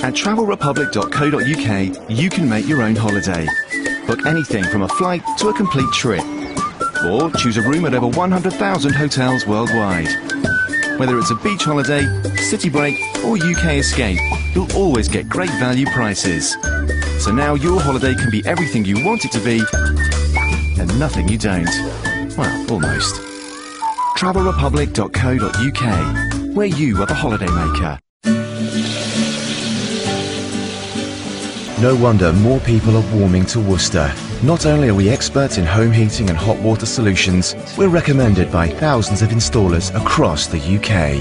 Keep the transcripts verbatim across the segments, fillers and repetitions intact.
At travel republic dot co dot U K, you can make your own holiday. Book anything from a flight to a complete trip. Or choose a room at over one hundred thousand hotels worldwide. Whether it's a beach holiday, city break, or U K escape, you'll always get great value prices. So now your holiday can be everything you want it to be, and nothing you don't. Well, almost. travel republic dot co dot U K, where you are the holiday maker. No wonder more people are warming to Worcester. Not only are we experts in home heating and hot water solutions, we're recommended by thousands of installers across the U K.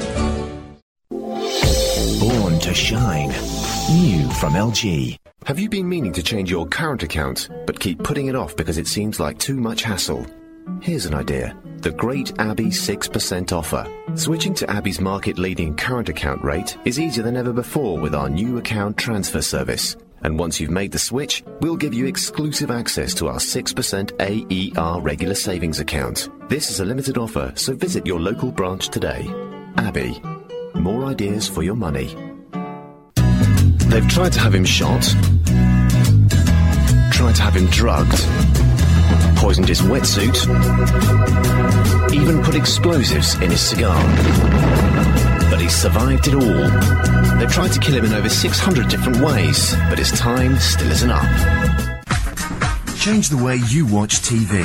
Born to shine. New from L G. Have you been meaning to change your current account, but keep putting it off because it seems like too much hassle? Here's an idea. The great Abbey six percent offer. Switching to Abbey's market-leading current account rate is easier than ever before with our new account transfer service. And once you've made the switch, we'll give you exclusive access to our six percent A E R regular savings account. This is a limited offer, so visit your local branch today. Abbey. More ideas for your money. They've tried to have him shot, tried to have him drugged, poisoned his wetsuit, even put explosives in his cigar. But he survived it all. They've tried to kill him in over six hundred different ways, but his time still isn't up. Change the way you watch T V.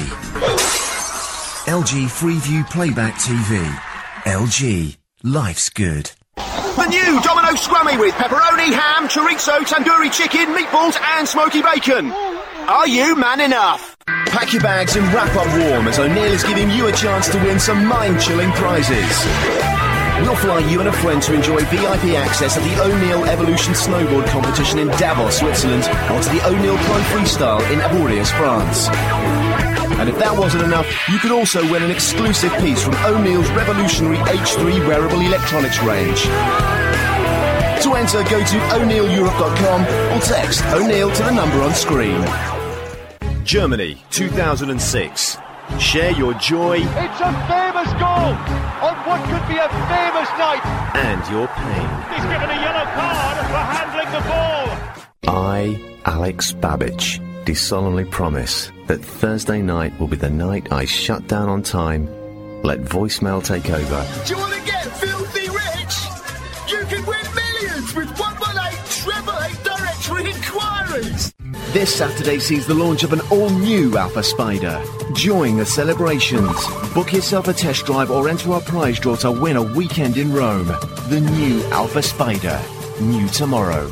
L G Freeview Playback T V. L G. Life's good. The new Domino Scrummy with pepperoni, ham, chorizo, tandoori chicken, meatballs and smoky bacon. Are you man enough? Pack your bags and wrap up warm as O'Neill is giving you a chance to win some mind-chilling prizes. We'll fly you and a friend to enjoy V I P access at the O'Neill Evolution Snowboard Competition in Davos, Switzerland, or to the O'Neill Pro Freestyle in Avoriaz, France. And if that wasn't enough, you could also win an exclusive piece from O'Neill's revolutionary H three wearable electronics range. To enter, go to O'Neill Europe dot com or text O'Neill to the number on screen. Germany, two thousand six. Share your joy. It's a famous goal on what could be a famous night. And your pain. He's given a yellow card for handling the ball. I, Alex Babbage, do solemnly promise that Thursday night will be the night I shut down on time, let voicemail take over. Do you want to get filthy rich? You can win millions with one one eight, triple eight directory inquiries. This Saturday sees the launch of an all-new Alpha Spider. Join the celebrations. Book yourself a test drive or enter our prize draw to win a weekend in Rome. The new Alpha Spider. New tomorrow.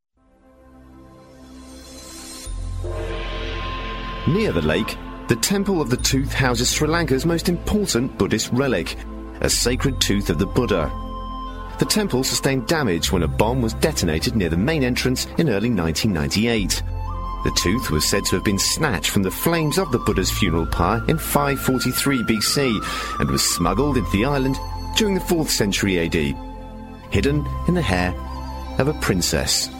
Near the lake, the Temple of the Tooth houses Sri Lanka's most important Buddhist relic, a sacred tooth of the Buddha. The temple sustained damage when a bomb was detonated near the main entrance in early nineteen ninety-eight. The tooth was said to have been snatched from the flames of the Buddha's funeral pyre in five forty-three B C and was smuggled into the island during the fourth century A D, hidden in the hair of a princess.